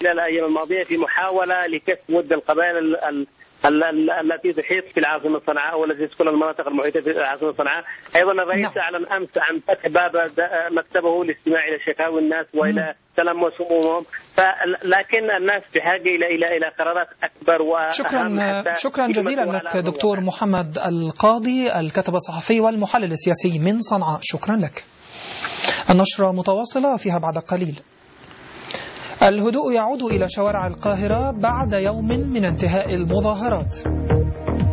خلال الأيام الماضية في محاولة لكف ود القبائل التي تحيط في العاصمة صنعاء والتي تسكن المناطق المحيطة في العاصمة صنعاء. أيضا الرئيس أعلن أمس عن فتح باب مكتبه للاستماع إلى شكاوى الناس وإلى تلمس همومهم، لكن الناس بحاجة إلى قرارات أكبر وأهم. شكرا جزيلا لك دكتور محمد القاضي، الكاتب الصحفي والمحلل السياسي من صنعاء. شكرا لك. النشرة متواصلة فيها بعد قليل. الهدوء يعود إلى شوارع القاهرة بعد يوم من انتهاء المظاهرات.